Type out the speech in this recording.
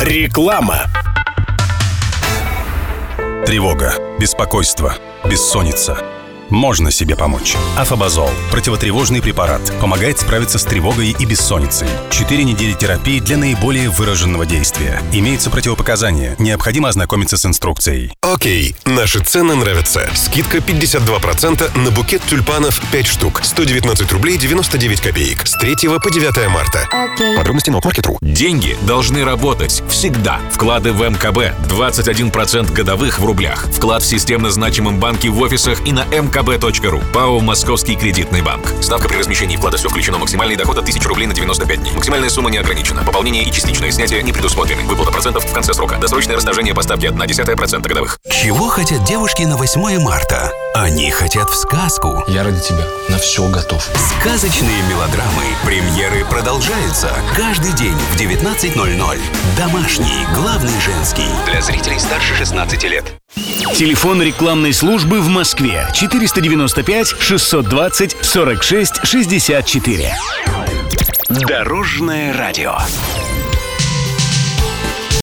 Реклама. Тревога, беспокойство, бессонница. Можно себе помочь. Афобазол – противотревожный препарат. Помогает справиться с тревогой и бессонницей. 4 недели терапии для наиболее выраженного действия. Имеются противопоказания. Необходимо ознакомиться с инструкцией. Окей, наши цены нравятся. Скидка 52% на букет тюльпанов 5 штук. 119 рублей 99 копеек. С 3 по 9 марта. Подробности на Market.ru. Деньги должны работать всегда. Вклады в МКБ 21% годовых в рублях. Вклад в системно значимом банке в офисах и на мкб.ру. ПАО «Московский кредитный банк». Ставка при размещении вклада «Все включено». Максимальный доход от 1000 рублей на 95 дней. Максимальная сумма не ограничена. Пополнение и частичное снятие не предусмотрены. Выплата процентов в конце срока. Досрочное расторжение по ставке 0,1% годовых. Чего хотят девушки на 8 марта? Они хотят в сказку. Я ради тебя на все готов. Сказочные мелодрамы. Премьеры продолжаются. Каждый день в 19:00. Домашний, главный женский. Для зрителей старше 16 лет. Телефон рекламной службы в Москве 495 620 46 64. Дорожное радио.